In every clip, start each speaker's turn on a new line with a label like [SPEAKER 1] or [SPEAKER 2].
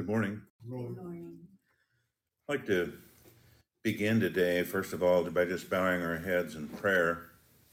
[SPEAKER 1] Good morning.
[SPEAKER 2] Good morning.
[SPEAKER 1] I'd like to begin today, first of all, by just bowing our heads in prayer.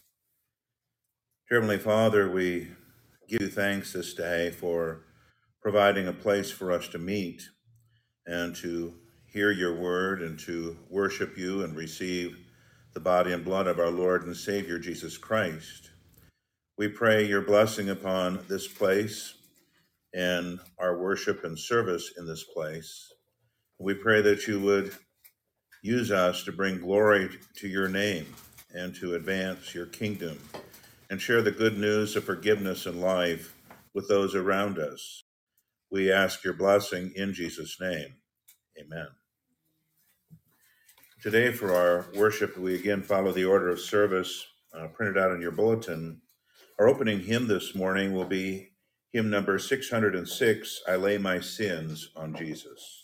[SPEAKER 1] Dear Heavenly Father, we give you thanks this day for providing a place for us to meet and to hear your word and to worship you and receive the body and blood of our Lord and Savior Jesus Christ. We pray your blessing upon this place and our worship and service in this place. We pray that you would use us to bring glory to your name and to advance your kingdom and share the good news of forgiveness and life with those around us. We ask your blessing in Jesus' name. Amen. Today, for our worship, we again follow the order of service printed out in your bulletin. Our opening hymn this morning will be hymn number 606, I Lay My Sins on Jesus.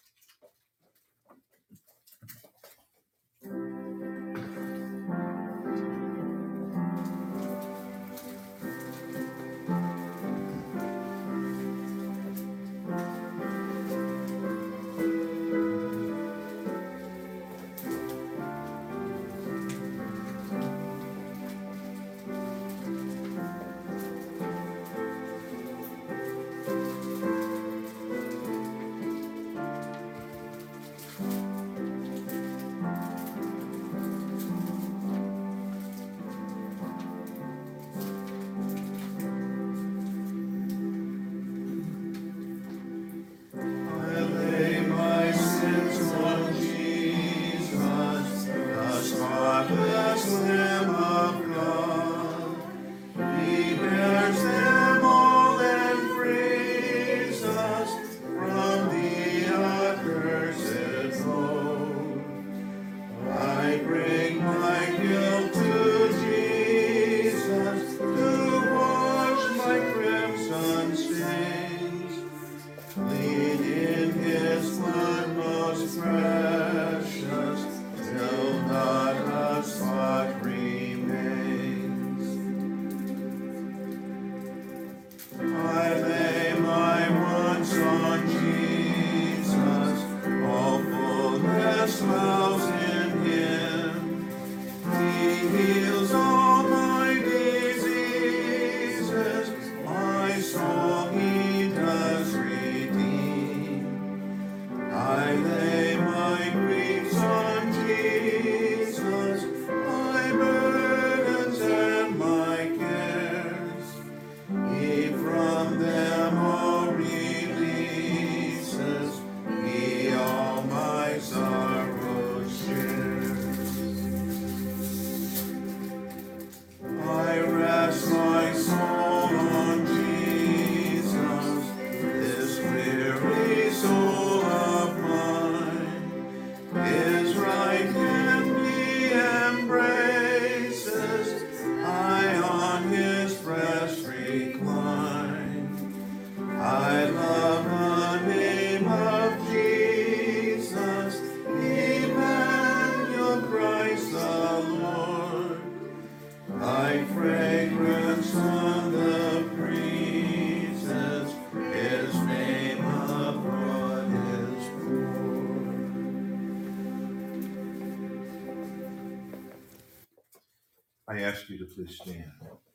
[SPEAKER 1] I ask you to please stand.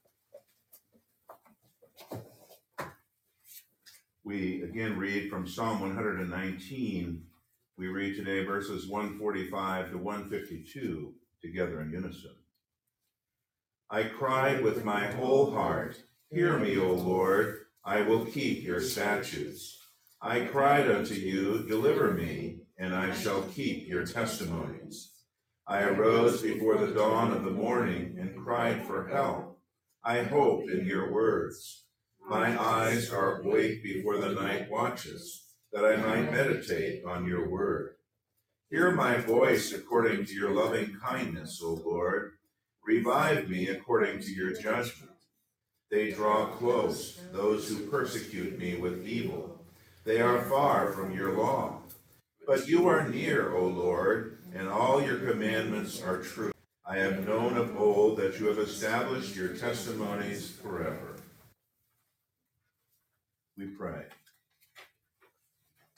[SPEAKER 1] We again read from Psalm 119. We read today verses 145 to 152 together in unison. I cried with my whole heart, hear me, O Lord, I will keep your statutes. I cried unto you, deliver me, and I shall keep your testimonies. I arose before the dawn of the morning and cried for help. I hoped in your words. My eyes are awake before the night watches, that I might meditate on your word. Hear my voice according to your loving kindness, O Lord. Revive me according to your judgment. They draw close, those who persecute me with evil. They are far from your law. But you are near, O Lord, and all your commandments are true. I have known of old that you have established your testimonies forever. We pray.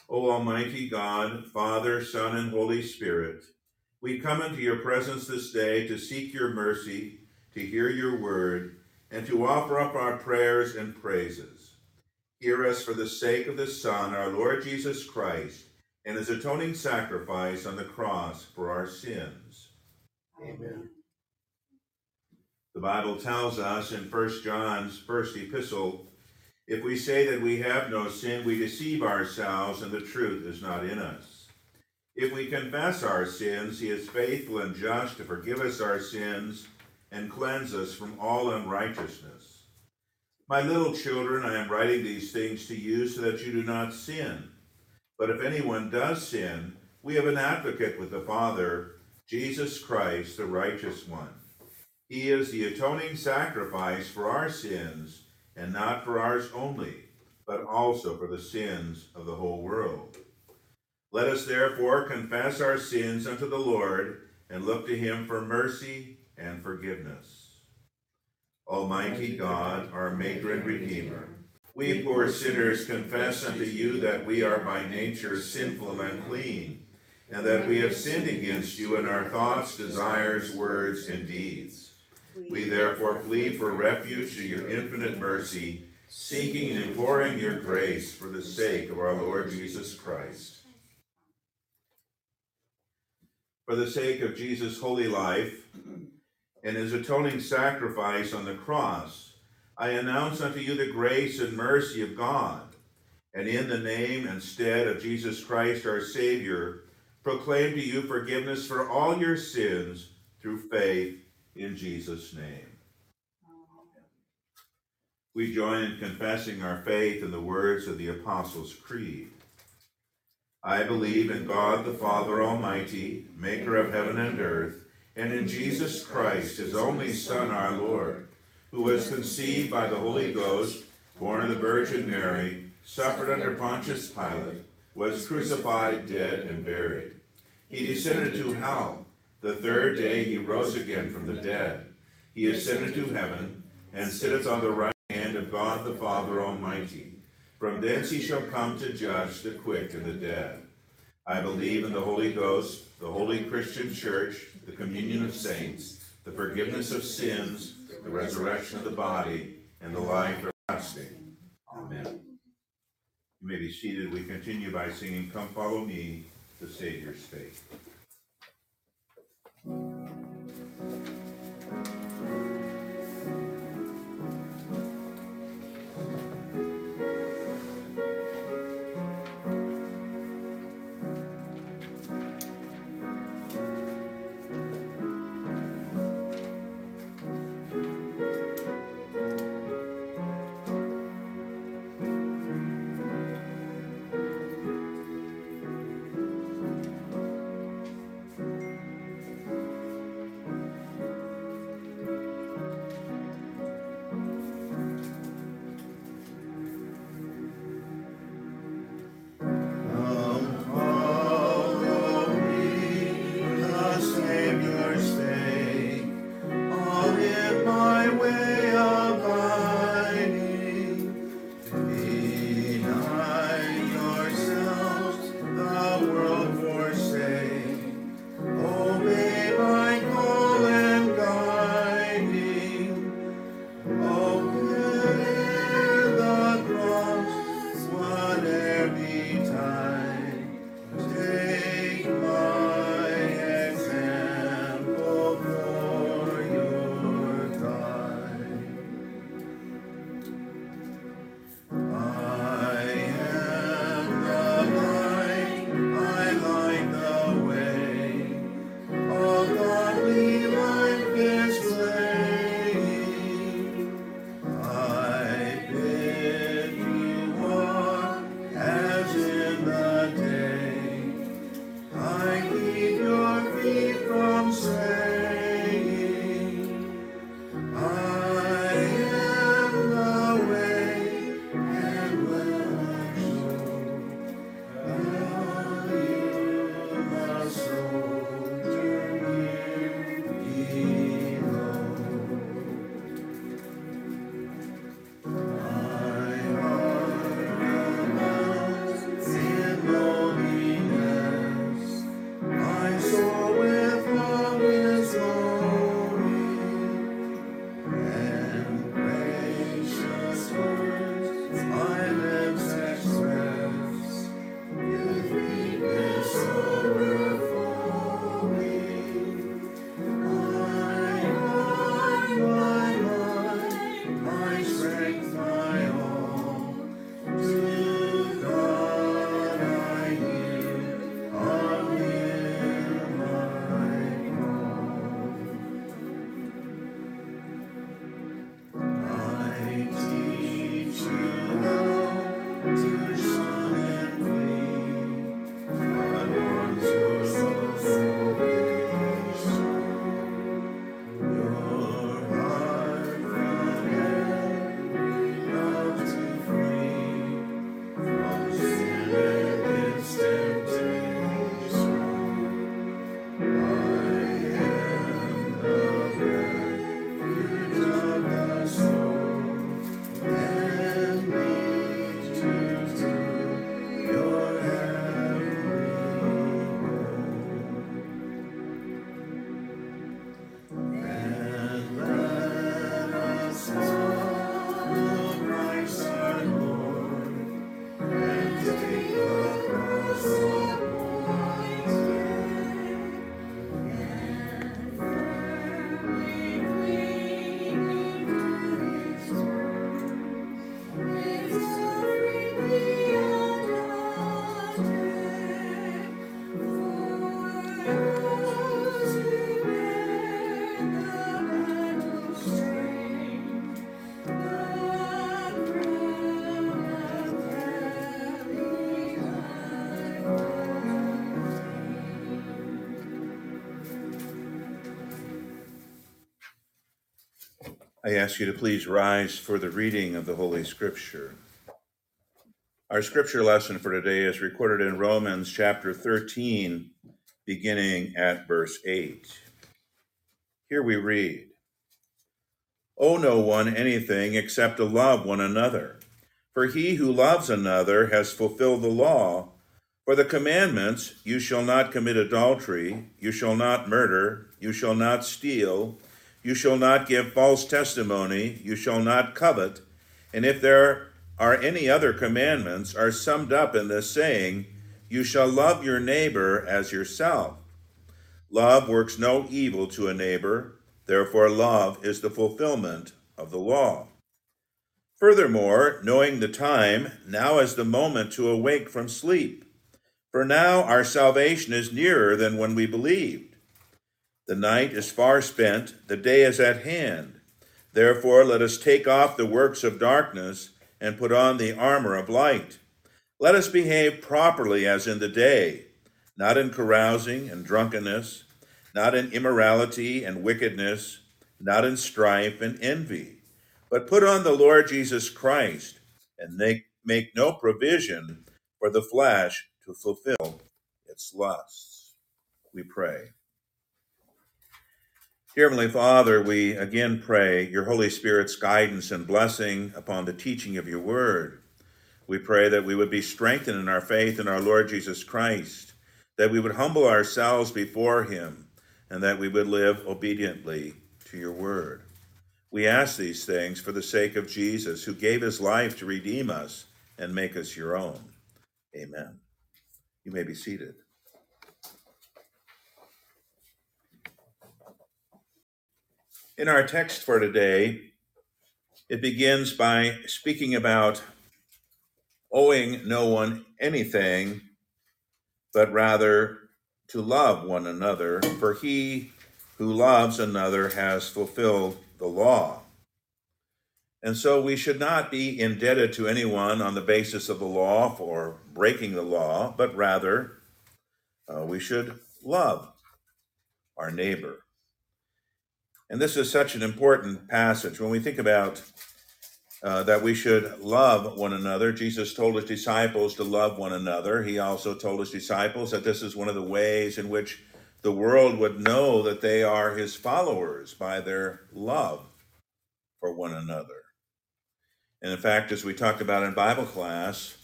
[SPEAKER 1] O Almighty God, Father, Son, and Holy Spirit, we come into your presence this day to seek your mercy, to hear your word, and to offer up our prayers and praises. Hear us for the sake of the Son, our Lord Jesus Christ, and his atoning sacrifice on the cross for our sins. Amen. The Bible tells us in 1 John's first epistle, if we say that we have no sin, we deceive ourselves, and the truth is not in us. If we confess our sins, he is faithful and just to forgive us our sins and cleanse us from all unrighteousness. My little children, I am writing these things to you so that you do not sin. But if anyone does sin, we have an advocate with the Father, Jesus Christ, the righteous one. He is the atoning sacrifice for our sins, and not for ours only, but also for the sins of the whole world. Let us therefore confess our sins unto the Lord, and look to him for mercy and forgiveness. Almighty God, our Maker and Redeemer, we poor sinners confess unto you that we are by nature sinful and unclean, and that we have sinned against you in our thoughts, desires, words, and deeds. We therefore plead for refuge to your infinite mercy, seeking and imploring your grace for the sake of our Lord Jesus Christ. For the sake of Jesus' holy life and his atoning sacrifice on the cross, I announce unto you the grace and mercy of God, and in the name and stead of Jesus Christ our Savior, proclaim to you forgiveness for all your sins through faith in Jesus' name. We join in confessing our faith in the words of the Apostles' Creed. I believe in God the Father Almighty, maker of heaven and earth, and in Jesus Christ, his only Son, our Lord, who was conceived by the Holy Ghost, born of the Virgin Mary, suffered under Pontius Pilate, was crucified, dead, and buried. He descended to hell. The third day he rose again from the dead. He ascended to heaven, and sitteth on the right hand of God the Father Almighty. From thence he shall come to judge the quick and the dead. I believe in the Holy Ghost, the holy Christian church, the communion of saints, the forgiveness of sins, the resurrection of the body, and the life everlasting. Amen. You may be seated. We continue by singing, Come Follow Me, the Savior's Faith. I ask you to please rise for the reading of the Holy Scripture. Our scripture lesson for today is recorded in Romans chapter 13, beginning at verse 8. Here we read, "Owe no one anything except to love one another. For he who loves another has fulfilled the law. For the commandments, you shall not commit adultery, you shall not murder, you shall not steal, you shall not give false testimony, you shall not covet, and if there are any other commandments, are summed up in this saying, you shall love your neighbor as yourself. Love works no evil to a neighbor, therefore love is the fulfillment of the law. Furthermore, knowing the time, now is the moment to awake from sleep. For now our salvation is nearer than when we believed. The night is far spent, the day is at hand. Therefore let us take off the works of darkness and put on the armor of light. Let us behave properly as in the day, not in carousing and drunkenness, not in immorality and wickedness, not in strife and envy, but put on the Lord Jesus Christ and make no provision for the flesh to fulfill its lusts." We pray. Dear Heavenly Father, we again pray your Holy Spirit's guidance and blessing upon the teaching of your word. We pray that we would be strengthened in our faith in our Lord Jesus Christ, that we would humble ourselves before him, and that we would live obediently to your word. We ask these things for the sake of Jesus, who gave his life to redeem us and make us your own. Amen. You may be seated. In our text for today, it begins by speaking about owing no one anything, but rather to love one another, for he who loves another has fulfilled the law. And so we should not be indebted to anyone on the basis of the law for breaking the law, but rather we should love our neighbor. And this is such an important passage. When we think about that we should love one another, Jesus told his disciples to love one another. He also told his disciples that this is one of the ways in which the world would know that they are his followers, by their love for one another. And in fact, as we talked about in Bible class,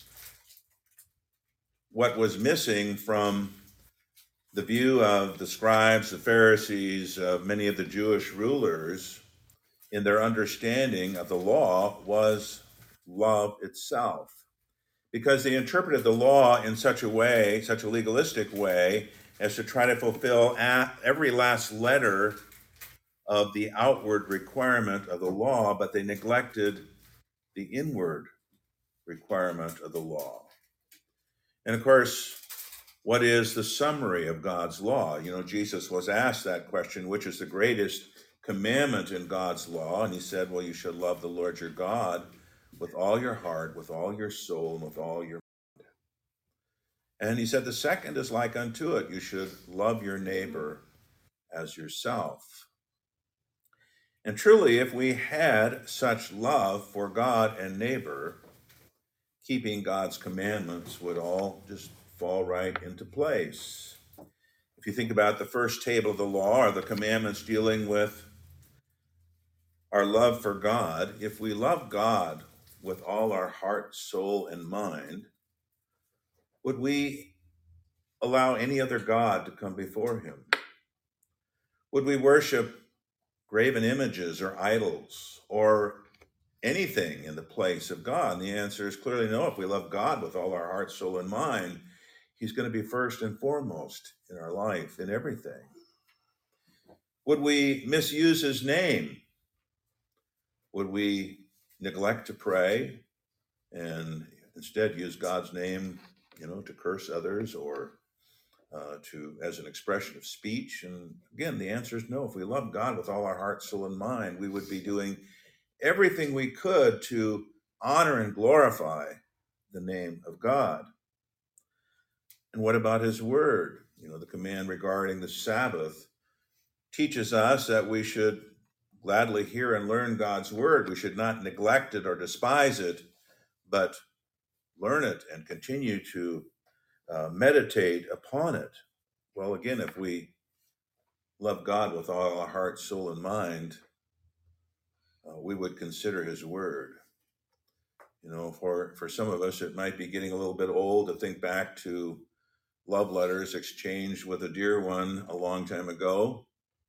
[SPEAKER 1] what was missing from the view of the scribes, the Pharisees, of many of the Jewish rulers in their understanding of the law was love itself. Because they interpreted the law in such a way, such a legalistic way, as to try to fulfill every last letter of the outward requirement of the law, but they neglected the inward requirement of the law. And of course, what is the summary of God's law? You know, Jesus was asked that question, which is the greatest commandment in God's law? And he said, well, you should love the Lord your God with all your heart, with all your soul, and with all your mind. And he said, the second is like unto it. You should love your neighbor as yourself. And truly, if we had such love for God and neighbor, keeping God's commandments would all just fall right into place. If you think about the first table of the law, or the commandments dealing with our love for God, if we love God with all our heart, soul, and mind, would we allow any other God to come before him? Would we worship graven images or idols or anything in the place of God? And the answer is clearly no. If we love God with all our heart, soul, and mind, he's going to be first and foremost in our life, in everything. Would we misuse his name? Would we neglect to pray and instead use God's name, to curse others or to as an expression of speech? And again, the answer is no. If we love God with all our heart, soul, and mind, we would be doing everything we could to honor and glorify the name of God. And what about his word? The command regarding the Sabbath teaches us that we should gladly hear and learn God's word. We should not neglect it or despise it, but learn it and continue to meditate upon it. Well, again, if we love God with all our heart, soul, and mind, we would consider his word. For some of us, it might be getting a little bit old to think back to love letters exchanged with a dear one a long time ago.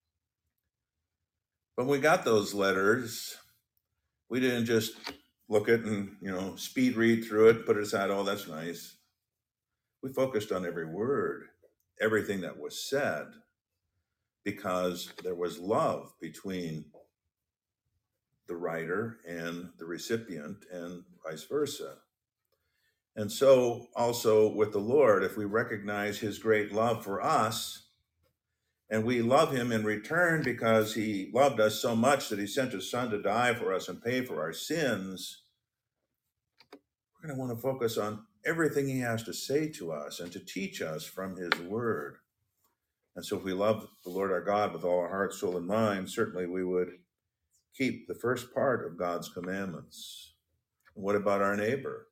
[SPEAKER 1] When we got those letters, we didn't just look at and, speed read through it, put it aside, oh, that's nice. We focused on every word, everything that was said, because there was love between the writer and the recipient and vice versa. And so also with the Lord, if we recognize his great love for us, and we love him in return because he loved us so much that he sent his son to die for us and pay for our sins, we're going to want to focus on everything he has to say to us and to teach us from his word. And so if we love the Lord our God with all our heart, soul, and mind, certainly we would keep the first part of God's commandments. And what about our neighbor?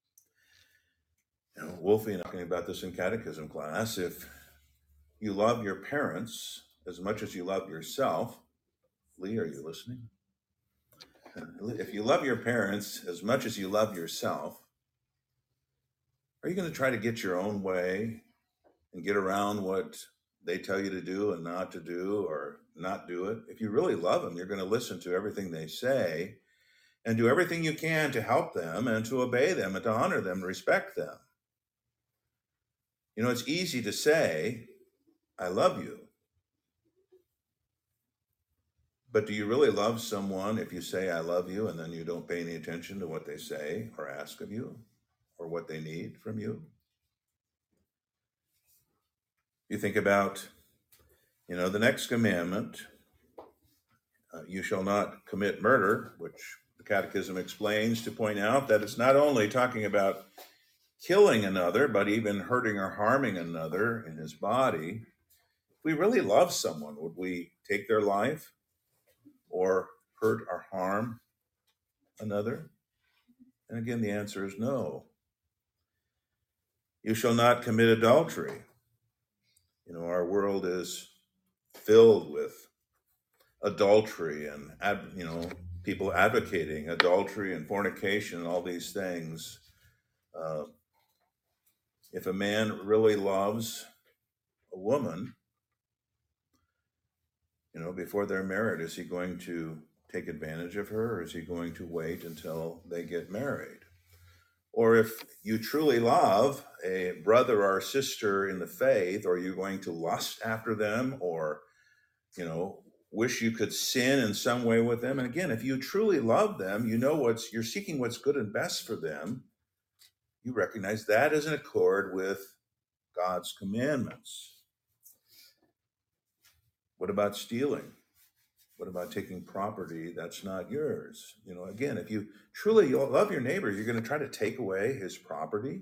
[SPEAKER 1] Wolfie and I were talking about this in catechism class. If you love your parents as much as you love yourself, Lee, are you listening? If you love your parents as much as you love yourself, are you going to try to get your own way and get around what they tell you to do and not to do or not do it? If you really love them, you're going to listen to everything they say and do everything you can to help them and to obey them and to honor them and respect them. It's easy to say, I love you. But do you really love someone if you say, I love you, and then you don't pay any attention to what they say or ask of you or what they need from you? You think about, the next commandment, you shall not commit murder, which the Catechism explains to point out that it's not only talking about killing another, but even hurting or harming another in his body. If we really love someone, would we take their life or hurt or harm another? And again, the answer is no. You shall not commit adultery. Our world is filled with adultery and, people advocating adultery and fornication and all these things. If a man really loves a woman, before they're married, is he going to take advantage of her, or is he going to wait until they get married? Or if you truly love a brother or sister in the faith, are you going to lust after them or, wish you could sin in some way with them? And again, if you truly love them, you're seeking what's good and best for them. You recognize that is in accord with God's commandments. What about stealing? What about taking property that's not yours? Again, if you truly love your neighbor, you're going to try to take away his property?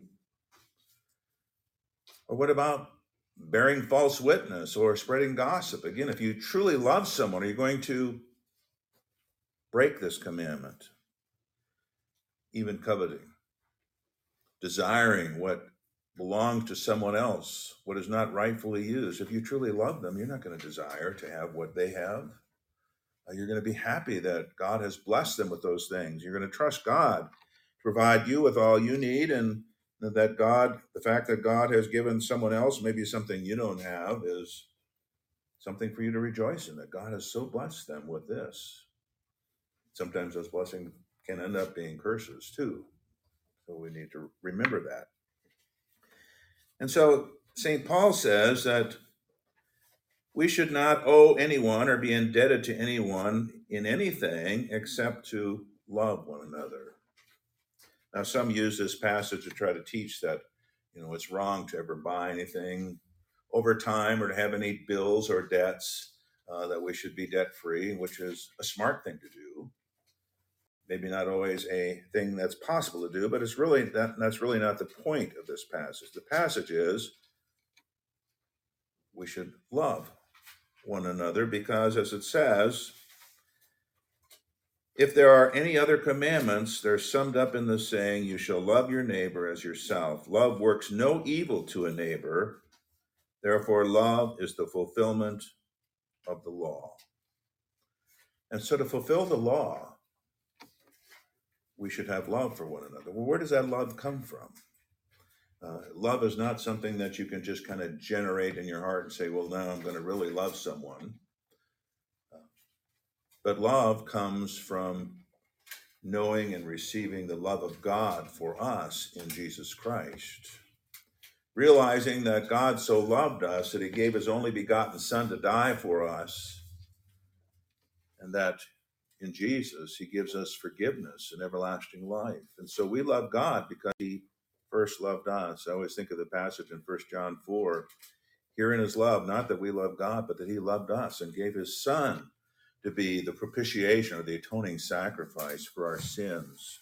[SPEAKER 1] Or what about bearing false witness or spreading gossip? Again, if you truly love someone, are you going to break this commandment? Even coveting, desiring what belongs to someone else, what is not rightfully used. If you truly love them, you're not going to desire to have what they have. You're going to be happy that God has blessed them with those things. You're going to trust God to provide you with all you need, and that the fact that God has given someone else maybe something you don't have is something for you to rejoice in, that God has so blessed them with this. Sometimes those blessings can end up being curses too. So we need to remember that. And so St. Paul says that we should not owe anyone or be indebted to anyone in anything except to love one another. Now, some use this passage to try to teach that, it's wrong to ever buy anything over time or to have any bills or debts, that we should be debt-free, which is a smart thing to do. Maybe not always a thing that's possible to do, but that's really not the point of this passage. The passage is we should love one another because, as it says, If there are any other commandments, they're summed up in the saying, you shall love your neighbor as yourself. Love works no evil to a neighbor. Therefore, love is the fulfillment of the law. And so to fulfill the law, we should have love for one another. Well, where does that love come from? Love is not something that you can just kind of generate in your heart and say, well, now I'm going to really love someone. But love comes from knowing and receiving the love of God for us in Jesus Christ. Realizing that God so loved us that he gave his only begotten Son to die for us, and that in Jesus he gives us forgiveness and everlasting life. And so we love God because he first loved us. I always think of the passage in 1 John 4. Herein is love, not that we love God, but that he loved us and gave his Son to be the propitiation or the atoning sacrifice for our sins.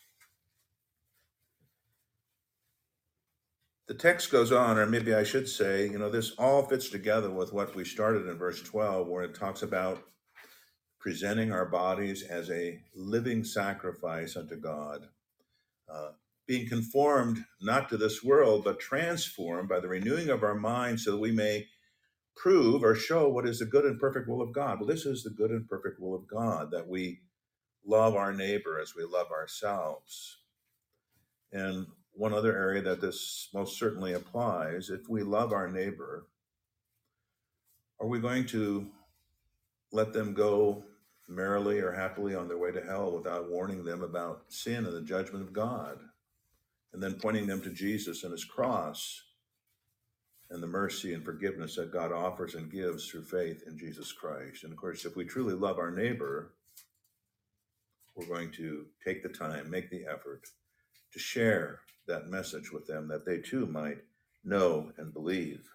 [SPEAKER 1] The text goes on, or maybe I should say, this all fits together with what we started in verse 12, where it talks about presenting our bodies as a living sacrifice unto God, being conformed not to this world, but transformed by the renewing of our minds so that we may prove or show what is the good and perfect will of God. Well, this is the good and perfect will of God, that we love our neighbor as we love ourselves. And one other area that this most certainly applies, if we love our neighbor, are we going to let them go merrily or happily on their way to hell without warning them about sin and the judgment of God, and then pointing them to Jesus and his cross and the mercy and forgiveness that God offers and gives through faith in Jesus Christ? And of course, if we truly love our neighbor, we're going to take the time, make the effort to share that message with them, that they too might know and believe.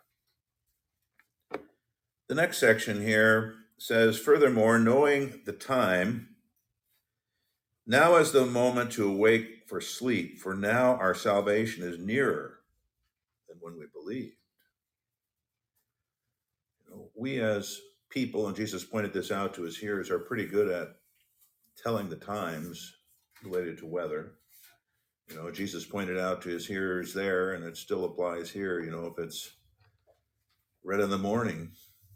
[SPEAKER 1] The next section here says, furthermore, knowing the time, now is the moment to awake for sleep, for now our salvation is nearer than when we believed. We as people, and Jesus pointed this out to his hearers, are pretty good at telling the times related to weather. Jesus pointed out to his hearers there, and it still applies here, if it's red in the morning,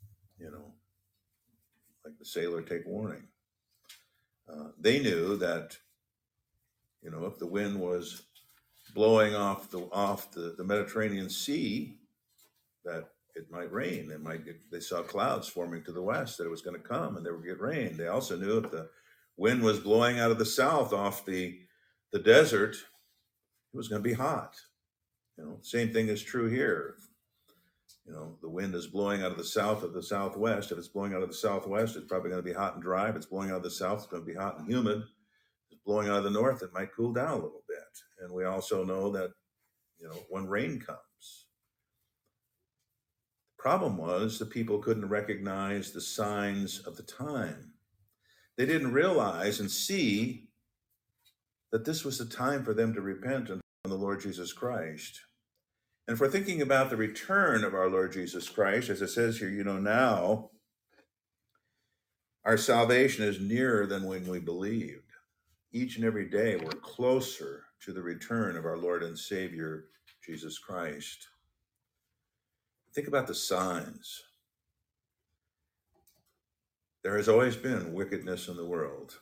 [SPEAKER 1] like the sailor take warning. They knew that, if the wind was blowing off the Mediterranean Sea, that it might rain. They saw clouds forming to the west, that it was going to come and they would get rain. They also knew if the wind was blowing out of the south off the desert, it was going to be hot. Same thing is true here. The wind is blowing out of the south of the southwest. If it's blowing out of the southwest, it's probably going to be hot and dry. If it's blowing out of the south, it's going to be hot and humid. If it's blowing out of the north, it might cool down a little bit. And we also know that, when rain comes. The problem was the people couldn't recognize the signs of the time. They didn't realize and see that this was the time for them to repent and on the Lord Jesus Christ. And if we're thinking about the return of our Lord Jesus Christ, as it says here, now our salvation is nearer than when we believed. Each and every day we're closer to the return of our Lord and Savior, Jesus Christ. Think about the signs. There has always been wickedness in the world.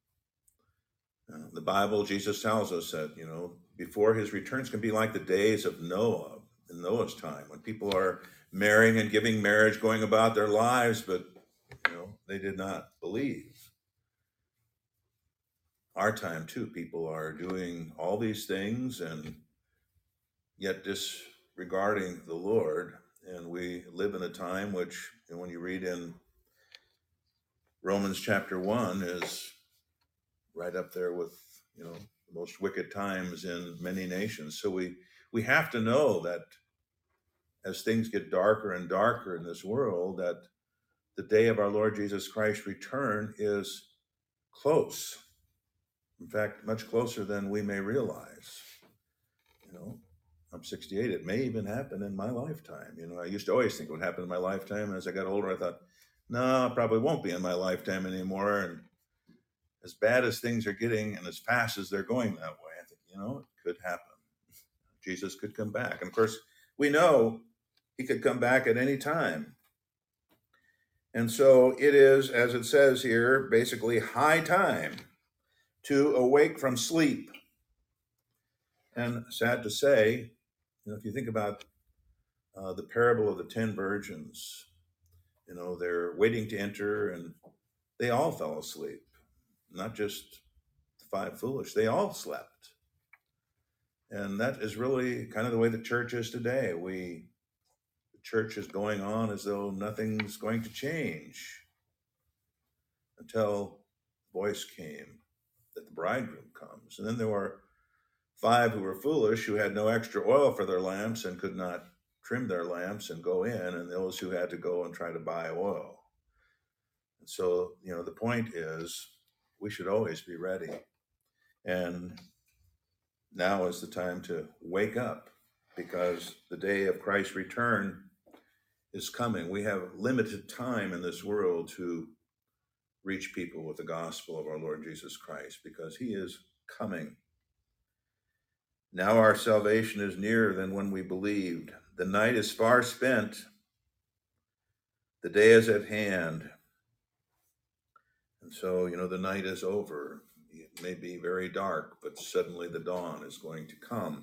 [SPEAKER 1] The Bible, Jesus tells us that, before his returns can be like the days of Noah, in Noah's time, when people are marrying and giving marriage, going about their lives, but, they did not believe. Our time, too, people are doing all these things and yet disregarding the Lord. And we live in a time which, when you read in Romans chapter 1, is right up there with, the most wicked times in many nations. So we have to know that as things get darker and darker in this world, that the day of our Lord Jesus Christ's return is close. In fact, much closer than we may realize. I'm 68. It may even happen in my lifetime. I used to always think it would happen in my lifetime. And as I got older, I thought, no, it probably won't be in my lifetime anymore. And as bad as things are getting and as fast as they're going that way, I think, it could happen. Jesus could come back. And of course, we know he could come back at any time. And so it is, as it says here, basically high time to awake from sleep. And sad to say, if you think about the parable of the 10 virgins, they're waiting to enter and they all fell asleep, not just the 5 foolish, they all slept. And that is really kind of the way the church is today. The church is going on as though nothing's going to change until the voice came that the bridegroom comes. And then there were 5 who were foolish, who had no extra oil for their lamps and could not trim their lamps and go in, and those who had to go and try to buy oil. And so, the point is we should always be ready. And now is the time to wake up, because the day of Christ's return is coming. We have limited time in this world to reach people with the gospel of our Lord Jesus Christ, because he is coming. Now our salvation is nearer than when we believed. The night is far spent. The day is at hand. And so, the night is over. It may be very dark, but suddenly the dawn is going to come.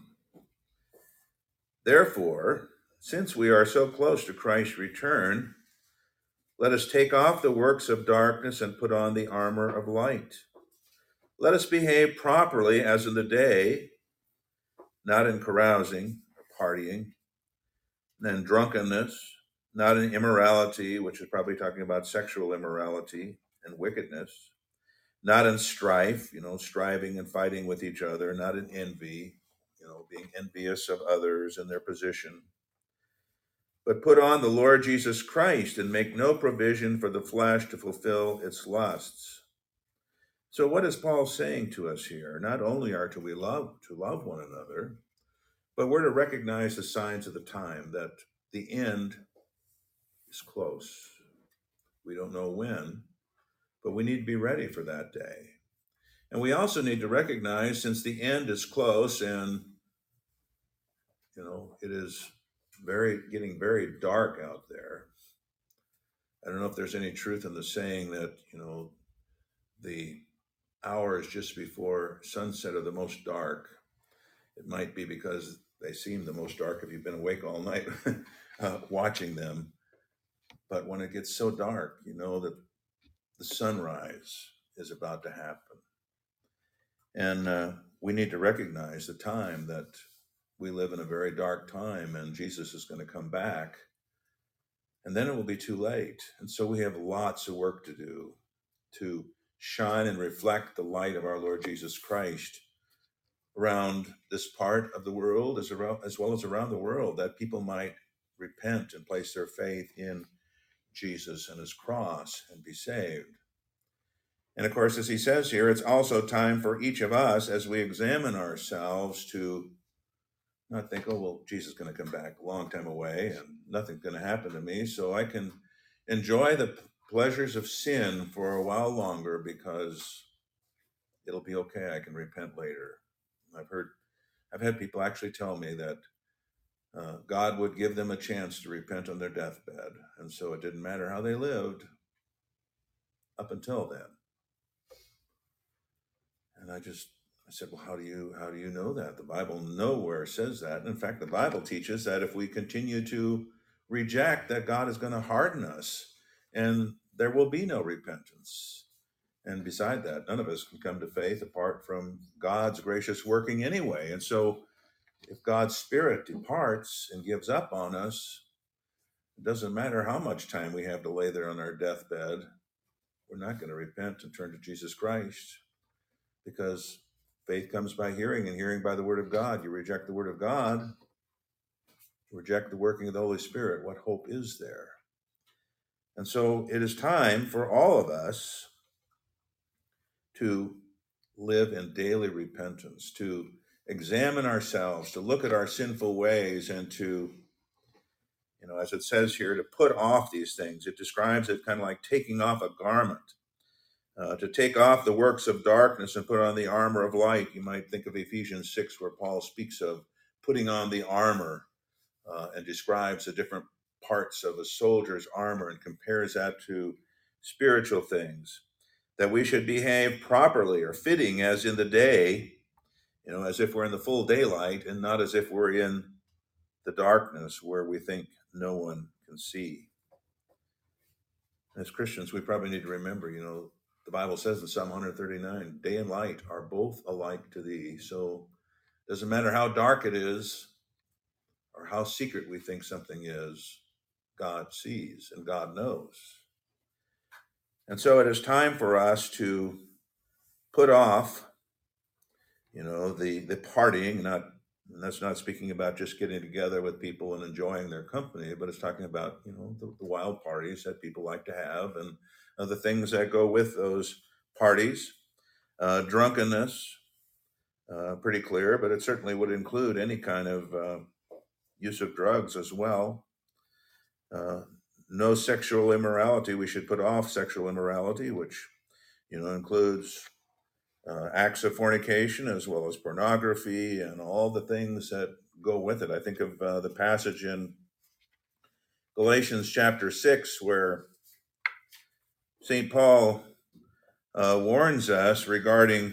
[SPEAKER 1] Therefore, since we are so close to Christ's return, let us take off the works of darkness and put on the armor of light. Let us behave properly as in the day, not in carousing or partying, and drunkenness, not in immorality, which is probably talking about sexual immorality and wickedness, not in strife, striving and fighting with each other, not in envy, being envious of others and their position. But put on the Lord Jesus Christ and make no provision for the flesh to fulfill its lusts. So what is Paul saying to us here? Not only are we to love one another, but we're to recognize the signs of the time, that the end is close. We don't know when, but we need to be ready for that day. And we also need to recognize, since the end is close and, it is getting very dark out there. I don't know if there's any truth in the saying that, the hours just before sunset are the most dark. It might be because they seem the most dark if you've been awake all night watching them. But when it gets so dark, that the sunrise is about to happen. And we need to recognize the time that we live in a very dark time, and Jesus is going to come back. And then it will be too late. And so we have lots of work to do to shine and reflect the light of our Lord Jesus Christ around this part of the world, as well as around the world, that people might repent and place their faith in Jesus and his cross and be saved. And of course, as he says here, it's also time for each of us, as we examine ourselves, to not think, oh, well, Jesus is going to come back a long time away and nothing's going to happen to me, so I can enjoy the pleasures of sin for a while longer because it'll be okay. I can repent later. I've had people actually tell me that God would give them a chance to repent on their deathbed. And so it didn't matter how they lived up until then. And I said, well, how do you know that? The Bible nowhere says that. And in fact, the Bible teaches that if we continue to reject, that God is going to harden us and there will be no repentance. And beside that, none of us can come to faith apart from God's gracious working anyway. And so if God's Spirit departs and gives up on us, it doesn't matter how much time we have to lay there on our deathbed, we're not going to repent and turn to Jesus Christ, because faith comes by hearing, and hearing by the word of God. You reject the word of God, you reject the working of the Holy Spirit. What hope is there? And so it is time for all of us to live in daily repentance, to examine ourselves, to look at our sinful ways, and to, as it says here, to put off these things. It describes it kind of like taking off a garment. to take off the works of darkness and put on the armor of light. You might think of Ephesians 6, where Paul speaks of putting on the armor and describes the different parts of a soldier's armor and compares that to spiritual things. That we should behave properly or fitting as in the day, as if we're in the full daylight and not as if we're in the darkness where we think no one can see. As Christians, we probably need to remember, the Bible says in Psalm 139, day and light are both alike to thee. So it doesn't matter how dark it is or how secret we think something is, God sees and God knows. And so it is time for us to put off, the partying, and that's not speaking about just getting together with people and enjoying their company, but it's talking about, the wild parties that people like to have and the things that go with those parties. Drunkenness, pretty clear, but it certainly would include any kind of use of drugs as well. No sexual immorality. We should put off sexual immorality, which, includes acts of fornication as well as pornography and all the things that go with it. I think of the passage in Galatians chapter 6 where St. Paul warns us regarding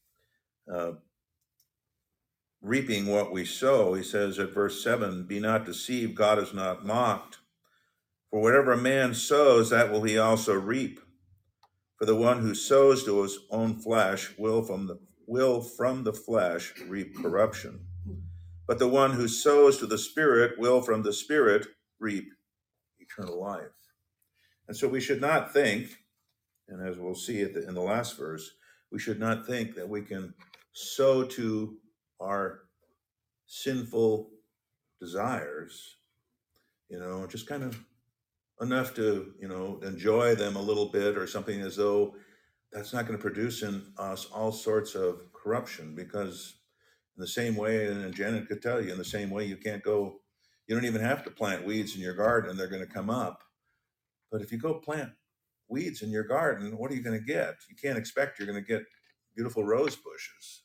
[SPEAKER 1] reaping what we sow. He says at verse 7, be not deceived, God is not mocked. For whatever a man sows, that will he also reap. For the one who sows to his own flesh will from the flesh reap corruption. But the one who sows to the Spirit will from the Spirit reap eternal life. And so we should not think, and as we'll see in the last verse, we should not think that we can sow to our sinful desires, just kind of enough to, enjoy them a little bit or something, as though that's not going to produce in us all sorts of corruption. Because in the same way, and Janet could tell you, in the same way, you don't even have to plant weeds in your garden and they're going to come up. But if you go plant weeds in your garden, what are you going to get? You can't expect you're going to get beautiful rose bushes.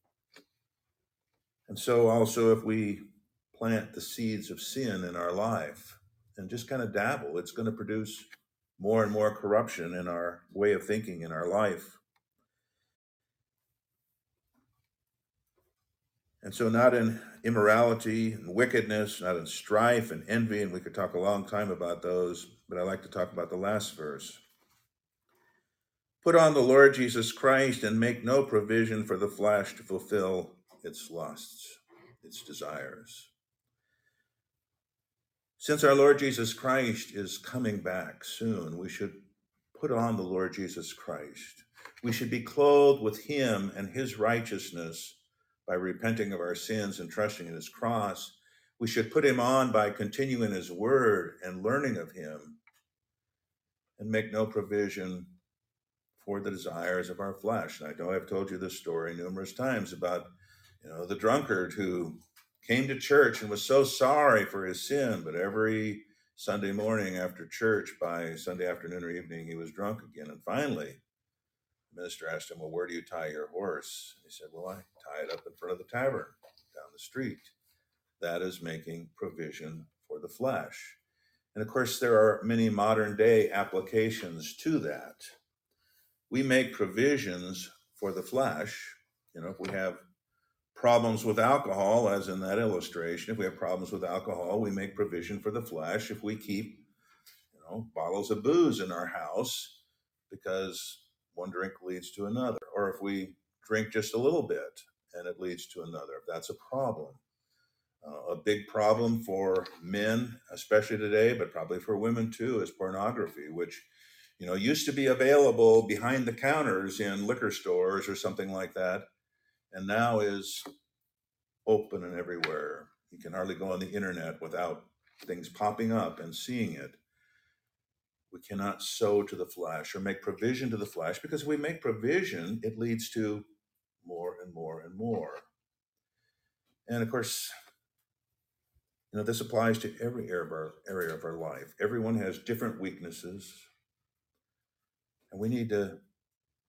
[SPEAKER 1] And so also if we plant the seeds of sin in our life and just kind of dabble, it's going to produce more and more corruption in our way of thinking in our life. And so not in immorality and wickedness, not in strife and envy, and we could talk a long time about those, but I like to talk about the last verse. Put on the Lord Jesus Christ and make no provision for the flesh to fulfill its lusts, its desires. Since our Lord Jesus Christ is coming back soon, we should put on the Lord Jesus Christ. We should be clothed with him and his righteousness by repenting of our sins and trusting in his cross. We should put him on by continuing his word and learning of him, and make no provision for the desires of our flesh. And I know I've told you this story numerous times about, the drunkard who came to church and was so sorry for his sin, but every Sunday morning after church, by Sunday afternoon or evening, he was drunk again. And finally, the minister asked him, well, where do you tie your horse? And he said, well, I tie it up in front of the tavern down the street. That is making provision for the flesh. And of course, there are many modern day applications to that. We make provisions for the flesh. If we have problems with alcohol, as in that illustration, if we have problems with alcohol, we make provision for the flesh. If we keep, bottles of booze in our house because one drink leads to another, or if we drink just a little bit and it leads to another, if that's a problem. A big problem for men, especially today, but probably for women too, is pornography, which used to be available behind the counters in liquor stores or something like that, and now is open and everywhere. You can hardly go on the internet without things popping up and seeing it. We cannot sow to the flesh or make provision to the flesh, because if we make provision, it leads to more and more and more. And of course, this applies to every area of our life. Everyone has different weaknesses, and we need to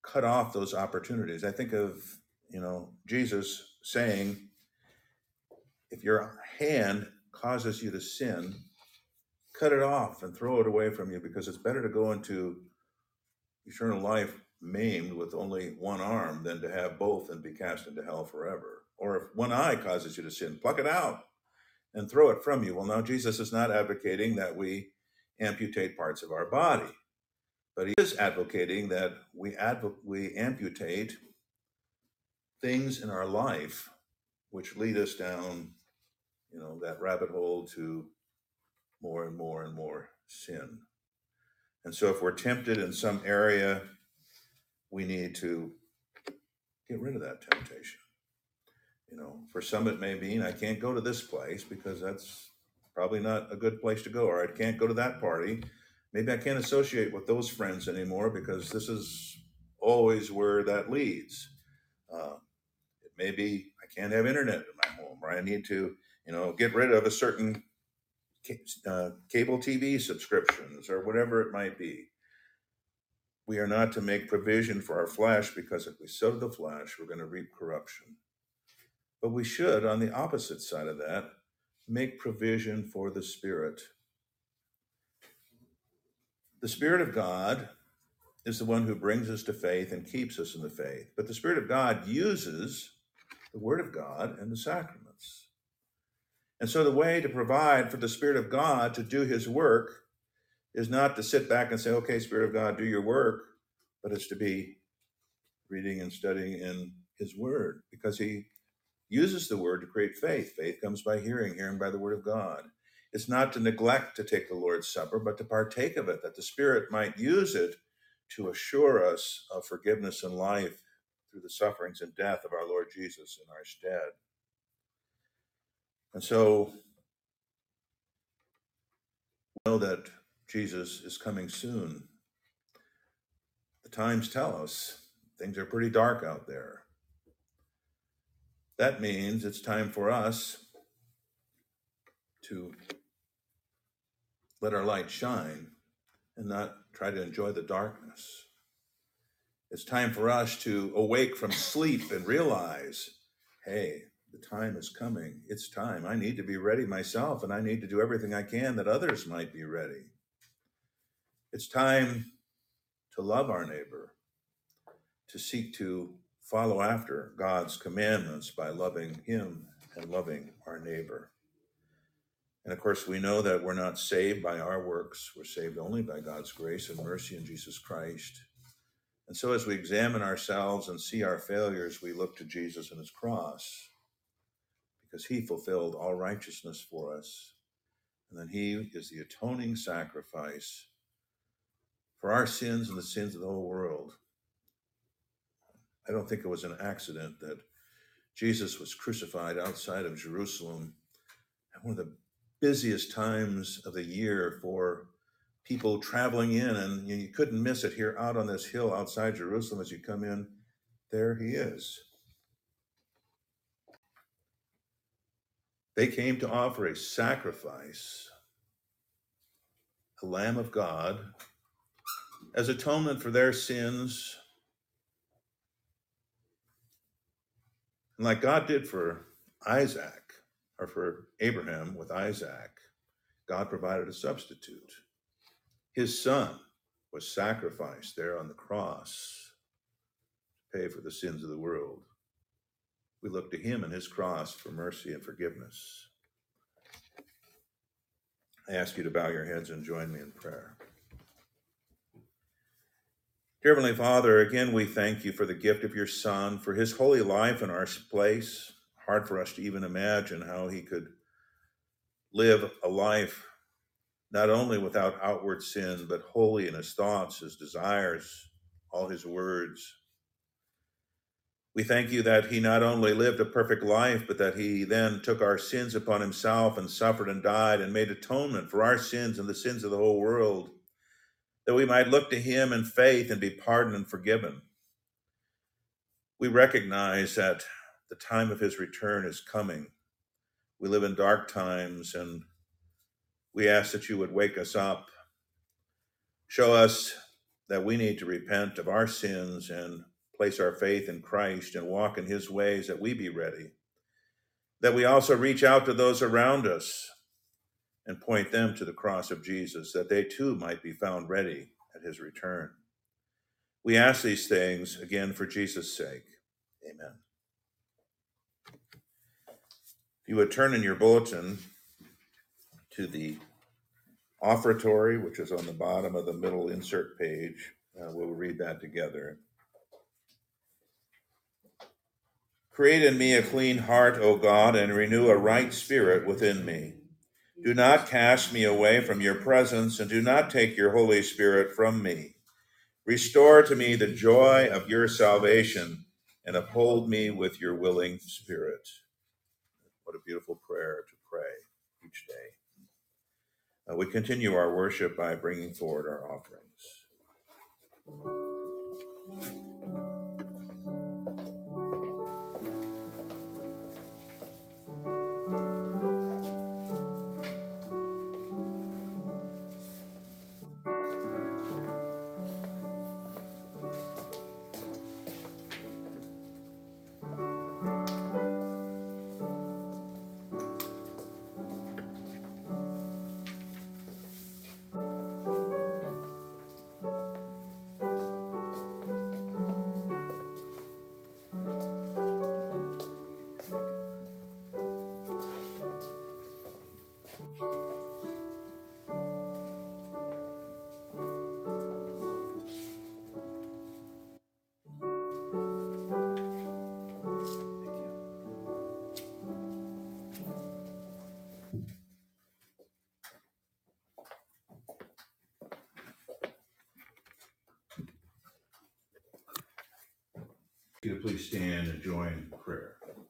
[SPEAKER 1] cut off those opportunities. I think of, Jesus saying, if your hand causes you to sin, cut it off and throw it away from you, because it's better to go into eternal life maimed with only one arm than to have both and be cast into hell forever. Or if one eye causes you to sin, pluck it out and throw it from you. Well, now Jesus is not advocating that we amputate parts of our body, but he is advocating that we amputate things in our life which lead us down, that rabbit hole to more and more and more sin. And so if we're tempted in some area, we need to get rid of that temptation. For some it may mean I can't go to this place because that's probably not a good place to go, or I can't go to that party. Maybe I can't associate with those friends anymore because this is always where that leads. It may be I can't have internet in my home, or I need to, get rid of a certain cable TV subscriptions, or whatever it might be. We are not to make provision for our flesh, because if we sow to the flesh, we're going to reap corruption. But we should, on the opposite side of that, make provision for the Spirit. The Spirit of God is the one who brings us to faith and keeps us in the faith. But the Spirit of God uses the Word of God and the sacraments. And so the way to provide for the Spirit of God to do his work is not to sit back and say, okay, Spirit of God, do your work, but it's to be reading and studying in his Word, because he uses the Word to create faith. Faith comes by hearing, hearing by the Word of God. It's not to neglect to take the Lord's Supper, but to partake of it, that the Spirit might use it to assure us of forgiveness and life through the sufferings and death of our Lord Jesus in our stead. And so we know that Jesus is coming soon. The times tell us things are pretty dark out there. That means it's time for us to let our light shine and not try to enjoy the darkness. It's time for us to awake from sleep and realize, hey, the time is coming. It's time. I need to be ready myself, and I need to do everything I can that others might be ready. It's time to love our neighbor, to seek to follow after God's commandments by loving him and loving our neighbor. And of course, we know that we're not saved by our works. We're saved only by God's grace and mercy in Jesus Christ. And so as we examine ourselves and see our failures, we look to Jesus and his cross, because he fulfilled all righteousness for us. And then he is the atoning sacrifice for our sins and the sins of the whole world. I don't think it was an accident that Jesus was crucified outside of Jerusalem at one of the busiest times of the year for people traveling in, and you couldn't miss it here out on this hill outside Jerusalem. As you come in, there he is. They came to offer a sacrifice, a Lamb of God, as atonement for their sins. And like God did for Isaac, or for Abraham with Isaac, God provided a substitute. His son was sacrificed there on the cross to pay for the sins of the world. We look to him and his cross for mercy and forgiveness. I ask you to bow your heads and join me in prayer. Dear Heavenly Father, again we thank you for the gift of your Son, for his holy life in our place. Hard for us to even imagine how he could live a life not only without outward sin, but holy in his thoughts, his desires, all his words. We thank you that he not only lived a perfect life, but that he then took our sins upon himself and suffered and died and made atonement for our sins and the sins of the whole world, that we might look to him in faith and be pardoned and forgiven. We recognize that the time of his return is coming. We live in dark times, and we ask that you would wake us up, show us that we need to repent of our sins and place our faith in Christ and walk in his ways, that we be ready, that we also reach out to those around us and point them to the cross of Jesus, that they too might be found ready at his return. We ask these things, again, for Jesus' sake. Amen. If you would turn in your bulletin to the offertory, which is on the bottom of the middle insert page, we'll read that together. Create in me a clean heart, O God, and renew a right spirit within me. Do not cast me away from your presence, and do not take your Holy Spirit from me. Restore to me the joy of your salvation, and uphold me with your willing spirit. What a beautiful prayer to pray each day. We continue our worship by bringing forward our offerings. You to please stand and join prayer.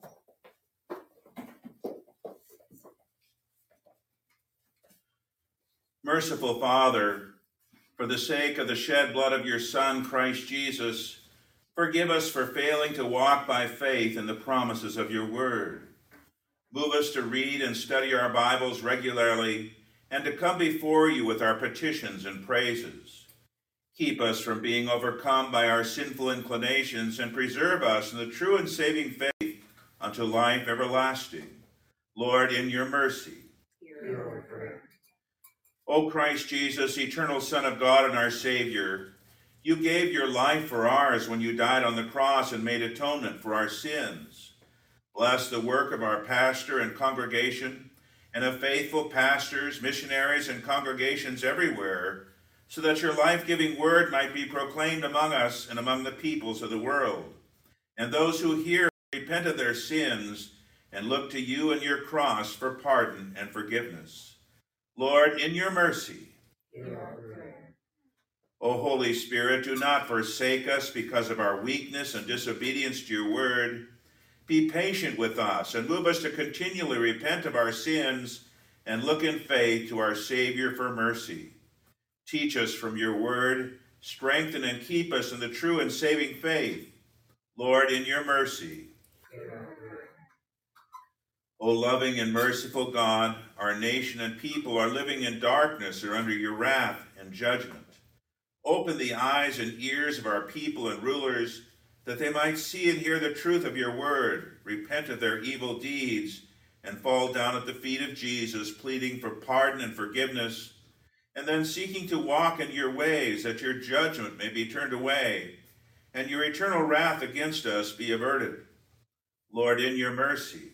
[SPEAKER 1] Merciful Father, for the sake of the shed blood of your Son, Christ Jesus, forgive us for failing to walk by faith in the promises of your word. Move us to read and study our Bibles regularly and to come before you with our petitions and praises. Keep us from being overcome by our sinful inclinations and preserve us in the true and saving faith unto life everlasting. Lord, in your mercy. Hear our prayer. O Christ Jesus, eternal Son of God and our Savior, you gave your life for ours when you died on the cross and made atonement for our sins. Bless the work of our pastor and congregation and of faithful pastors, missionaries, and congregations everywhere, so that your life-giving word might be proclaimed among us and among the peoples of the world. And those who hear repent of their sins and look to you and your cross for pardon and forgiveness. Lord, in your mercy. Hear our prayer. O Holy Spirit, do not forsake us because of our weakness and disobedience to your word. Be patient with us and move us to continually repent of our sins and look in faith to our Savior for mercy. Teach us from your word, strengthen and keep us in the true and saving faith. Lord, in your mercy. O loving and merciful God, our nation and people are living in darkness or under your wrath and judgment. Open the eyes and ears of our people and rulers, that they might see and hear the truth of your word, repent of their evil deeds, and fall down at the feet of Jesus, pleading for pardon and forgiveness, and then seeking to walk in your ways, that your judgment may be turned away, and your eternal wrath against us be averted. Lord, in your mercy.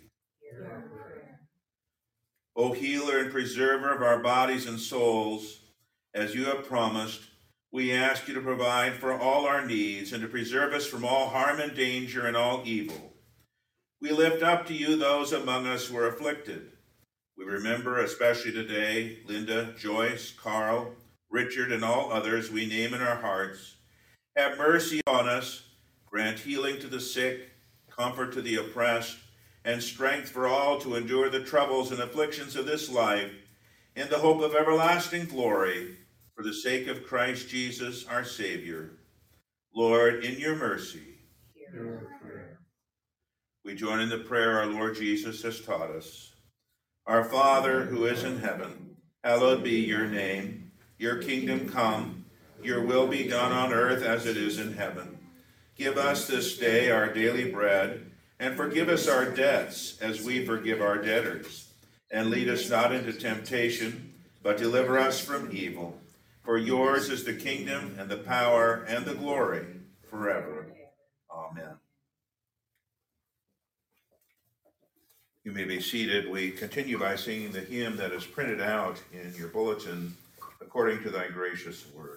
[SPEAKER 1] O healer and preserver of our bodies and souls, as you have promised, we ask you to provide for all our needs and to preserve us from all harm and danger and all evil. We lift up to you those among us who are afflicted. We remember, especially today, Linda, Joyce, Carl, Richard, and all others we name in our hearts. Have mercy on us, grant healing to the sick, comfort to the oppressed, and strength for all to endure the troubles and afflictions of this life, in the hope of everlasting glory, for the sake of Christ Jesus, our Savior. Lord, in your mercy. Hear our prayer. We join in the prayer our Lord Jesus has taught us. Our Father, who is in heaven, hallowed be your name. Your kingdom come. Your will be done on earth as it is in heaven. Give us this day our daily bread, and forgive us our debts as we forgive our debtors. And lead us not into temptation, but deliver us from evil. For yours is the kingdom and the power and the glory forever. Amen. You may be seated. We continue by singing the hymn that is printed out in your bulletin, According to Thy Gracious Word.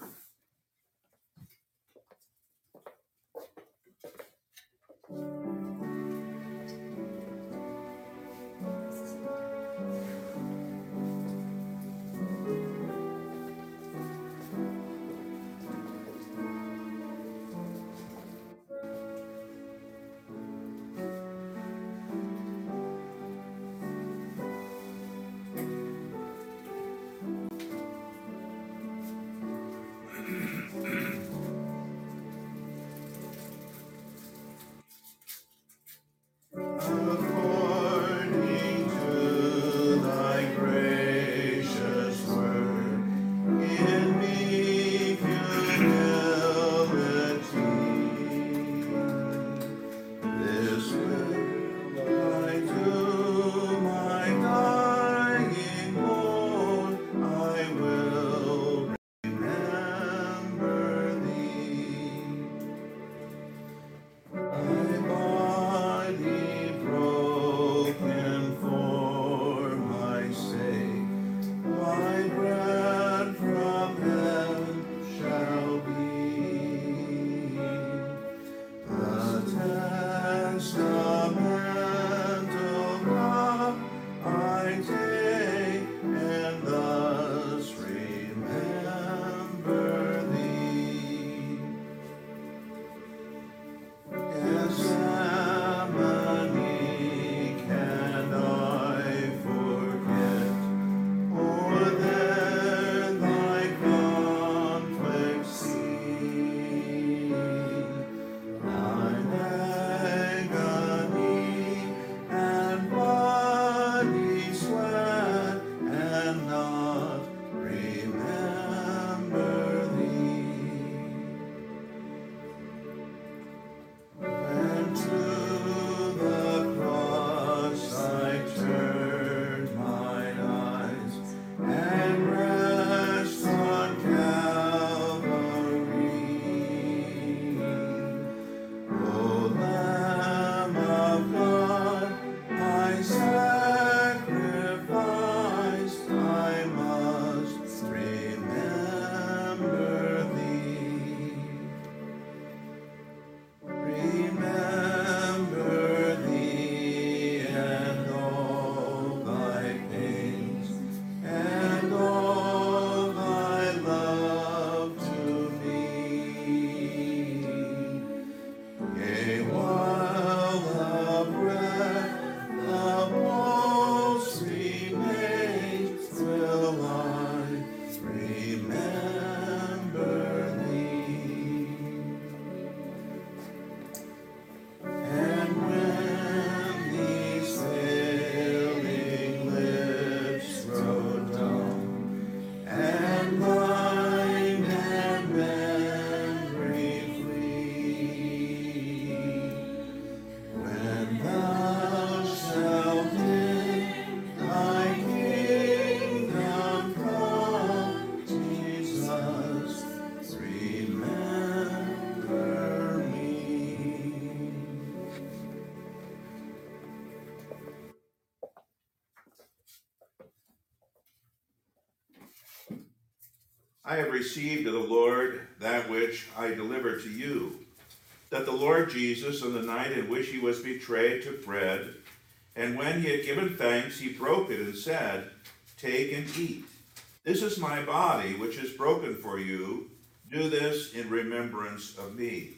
[SPEAKER 1] I have received of the Lord that which I delivered to you, that the Lord Jesus, on the night in which he was betrayed, took bread, and when he had given thanks, he broke it and said, "Take and eat. This is my body, which is broken for you. Do this in remembrance of me."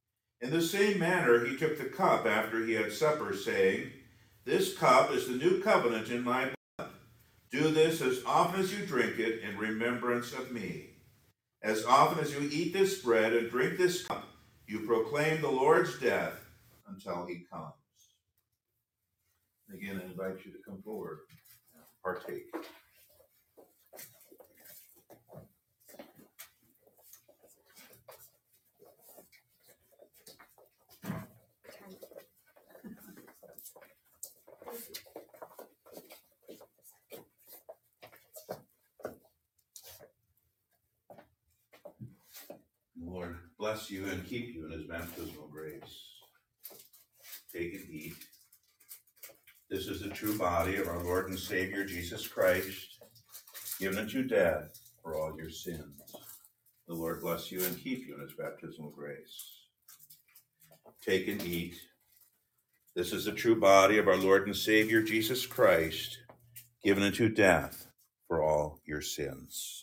[SPEAKER 1] In the same manner he took the cup after he had supper, saying, "This cup is the new covenant in my blood. Do this as often as you drink it in remembrance of me. As often as you eat this bread and drink this cup, you proclaim the Lord's death until he comes." Again, I invite you to come forward and partake. bless you and keep you in his baptismal grace. Take and eat. This is the true body of our Lord and Savior Jesus Christ, given unto death for all your sins. The Lord bless you and keep you in his baptismal grace. Take and eat. This is the true body of our Lord and Savior Jesus Christ, given unto death for all your sins.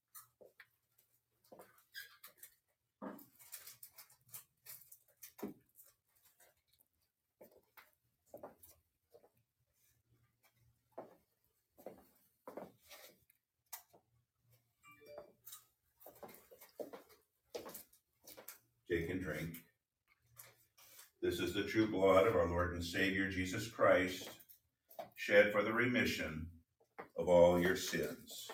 [SPEAKER 1] Take and drink. This is the true blood of our Lord and Savior Jesus Christ, shed for the remission of all your sins.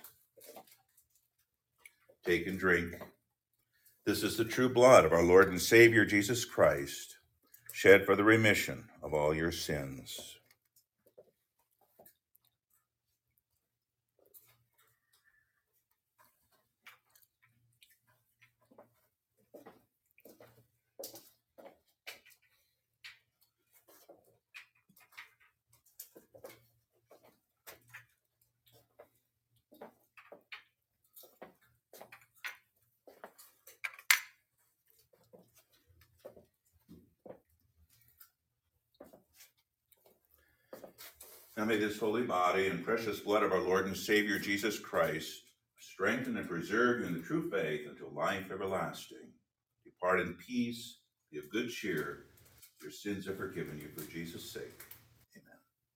[SPEAKER 1] Take and drink. This is the true blood of our Lord and Savior Jesus Christ, shed for the remission of all your sins. Now may this holy body and precious blood of our Lord and Savior Jesus Christ strengthen and preserve you in the true faith until life everlasting. Depart in peace, be of good cheer. Your sins are forgiven you for Jesus' sake. Amen.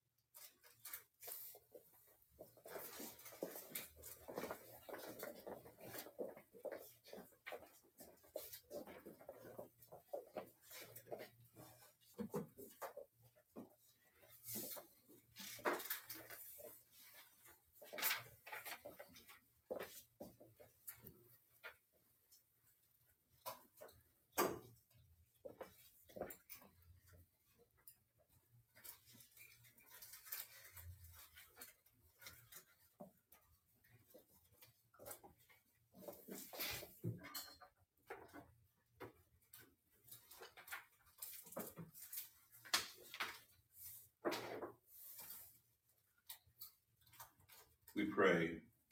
[SPEAKER 1] We pray.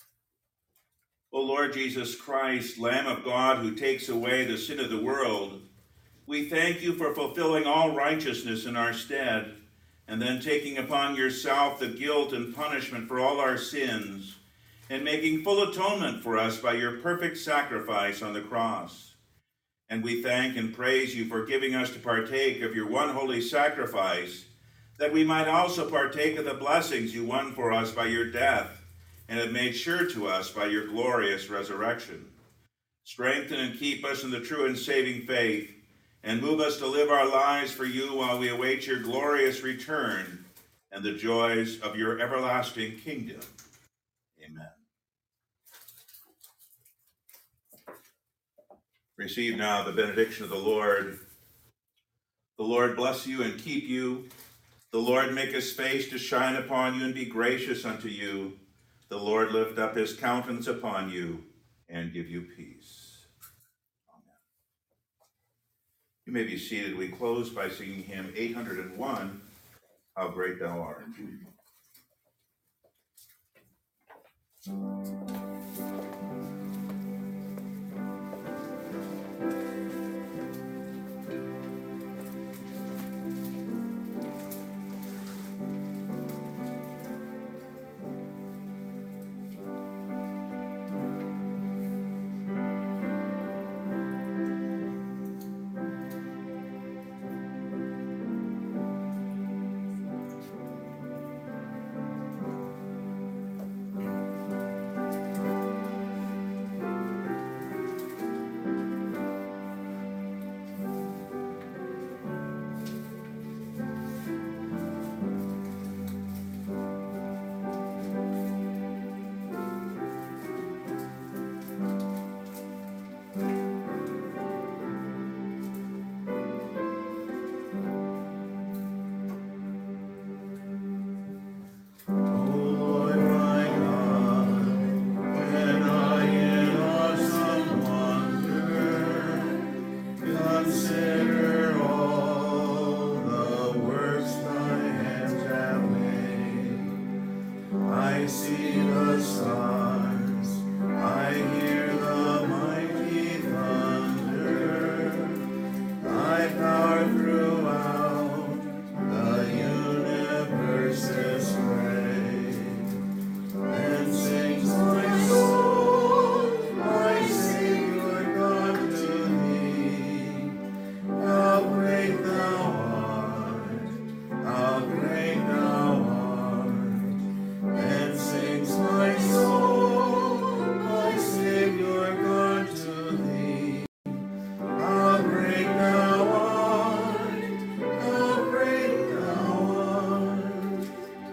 [SPEAKER 1] O Lord Jesus Christ, Lamb of God, who takes away the sin of the world, we thank you for fulfilling all righteousness in our stead, and then taking upon yourself the guilt and punishment for all our sins, and making full atonement for us by your perfect sacrifice on the cross. And we thank and praise you for giving us to partake of your one holy sacrifice, that we might also partake of the blessings you won for us by your death, and have made sure to us by your glorious resurrection. Strengthen and keep us in the true and saving faith, and move us to live our lives for you while we await your glorious return and the joys of your everlasting kingdom. Amen. Receive now the benediction of the Lord. The Lord bless you and keep you. The Lord make his face to shine upon you and be gracious unto you. The Lord lift up his countenance upon you and give you peace. Amen. You may be seated. We close by singing hymn 801, How Great Thou Art. consider all the works thy hands have made. I see the stars, I hear the mighty thunder, thy power throughout the universe display. Then sings my soul, my Savior God to thee. How great thou art, how great thou art. Then sings my soul, my Savior God to thee. How great thou art, how great thou art.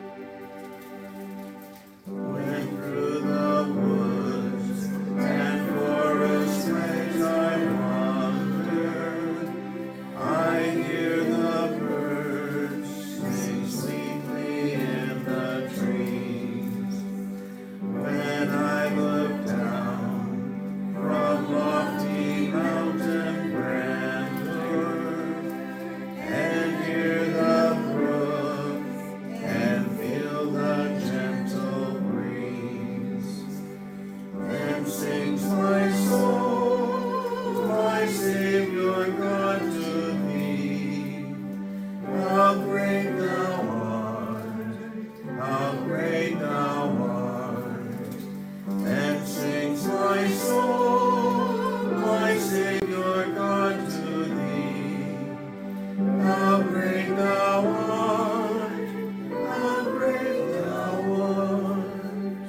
[SPEAKER 1] When through the woods and forest ways I wander, I hear the birds sing sweetly in the trees. When I look down from lofty mountain grandeur and hear the brook and feel the gentle breeze, then sings my soul, my Savior God to thee. How great thou art, how great thou art. Then sings my soul, my Savior God to thee. How great thou art, how great thou art.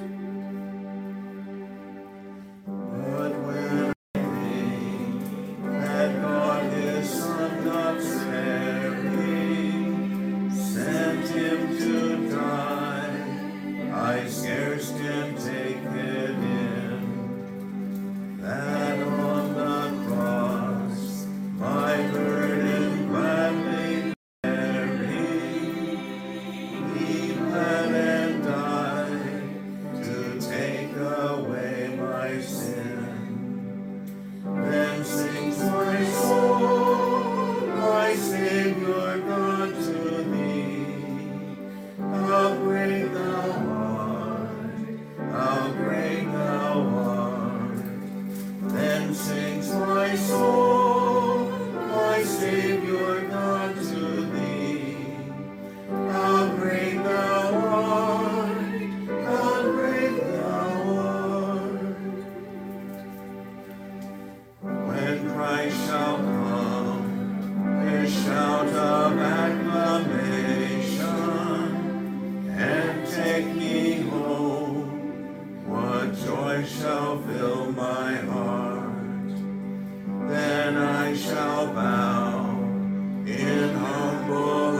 [SPEAKER 1] But when I think that God his Son doth sparing, sent him to die, I scarce can take it in, that on the cross my burden gladly bearing, he bled and died to take away my sin. Then sings my soul, my Savior God to thee. How great thou art, how great thou art. Then sings my soul, my Savior God to thee. How great thou art, how great thou art. When Christ shall come, his shout of acclamation, and take me home, what joy shall fill my heart. Then I shall bow in humble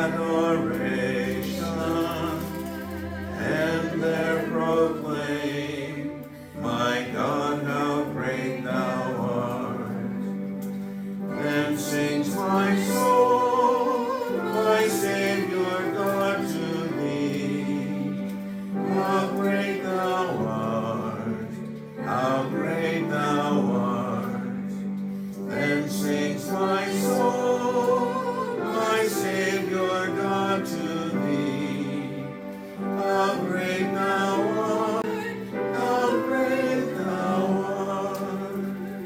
[SPEAKER 1] adoration, and there proclaim, my God, how great thou art. Then sings my soul, my Savior God to thee. How great thou art, how great thou art. Then sings my soul, my Savior God to thee. How great thou art, how great thou art.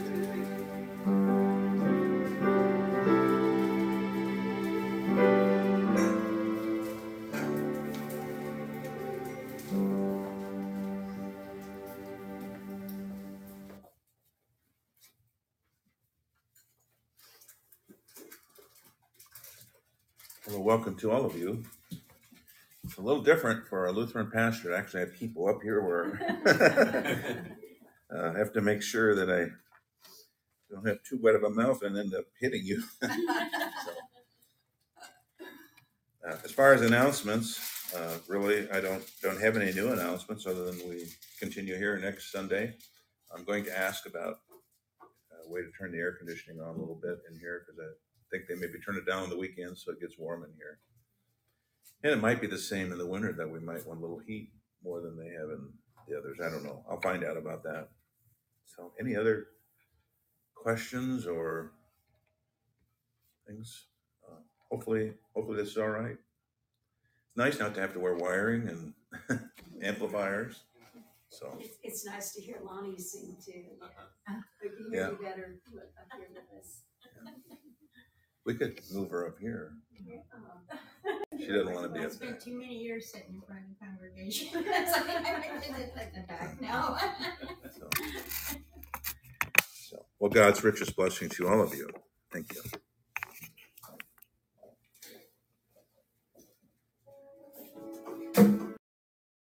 [SPEAKER 1] Well, welcome to all of you. It's a little different for a Lutheran pastor to actually have people up here where I have to make sure that I don't have too wet of a mouth and end up hitting you. As far as announcements, really, I don't have any new announcements other than we continue here next Sunday. I'm going to ask about a way to turn the air conditioning on a little bit in here because I think they maybe turn it down on the weekends so it gets warm in here. And it might be the same in the winter that we might want a little heat more than they have in the others. I don't know. I'll find out about that. So any other questions or things. Hopefully this is all right. It's nice not to have to wear wiring and amplifiers. So
[SPEAKER 2] It's nice to hear Lonnie sing too. We can
[SPEAKER 1] Yeah.
[SPEAKER 2] hear you better up here with us.
[SPEAKER 1] we could move her up here. She doesn't want to be
[SPEAKER 3] I
[SPEAKER 1] up there.
[SPEAKER 3] spent too many years sitting in front of the congregation. So I'm in the back now.
[SPEAKER 1] So, well, God's richest blessing to all of you.